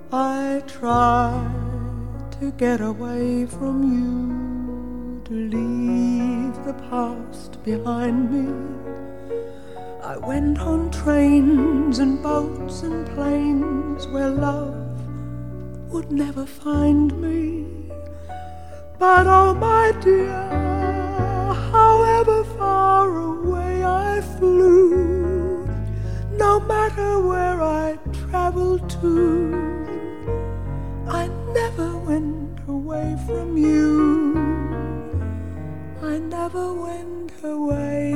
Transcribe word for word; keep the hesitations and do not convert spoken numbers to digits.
I tried to get away from you, to leave the past behind me. I went on trains and boats and planes where love would never find me. But oh my dear, however far away I flew, no matter where I traveled to, I never went away from you. I never went away